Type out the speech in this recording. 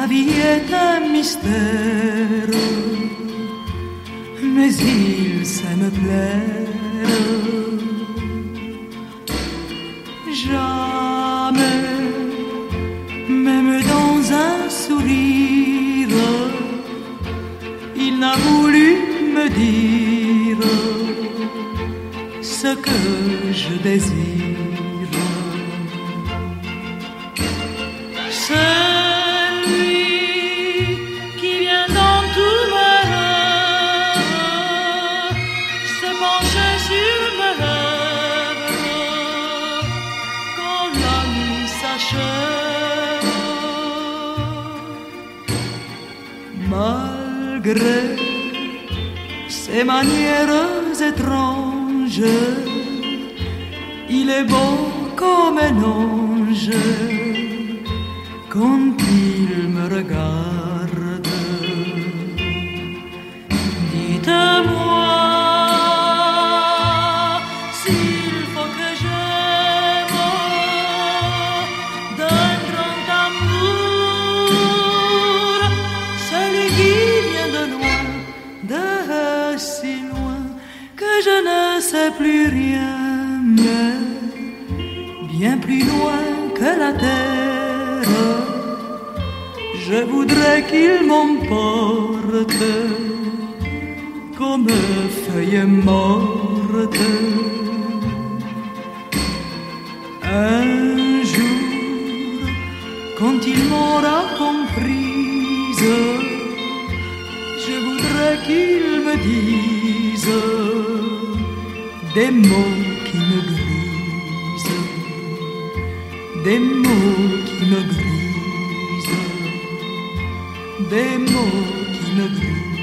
vie est un mystère, mais il sait me plaire. Jamais, même dans un sourire, il n'a voulu me dire ce que je désire. Celui qui vient dans tous mes rêves se pencher sur mes lèvres quand la nuit s'achève. Malgré ses manières étranges, il est beau comme un ange quand il me regarde. Dites-moi s'il faut que j'aime d'un grand amour celui qui vient de loin, de si loin que je ne sais plus rien, mais bien plus loin que la terre. Je voudrais qu'il m'emporte comme feuille morte. Un jour, quand il m'aura comprise, je voudrais qu'il me dise des mots qui me grisent, des mots qui me grisent, des mots qui me grisent.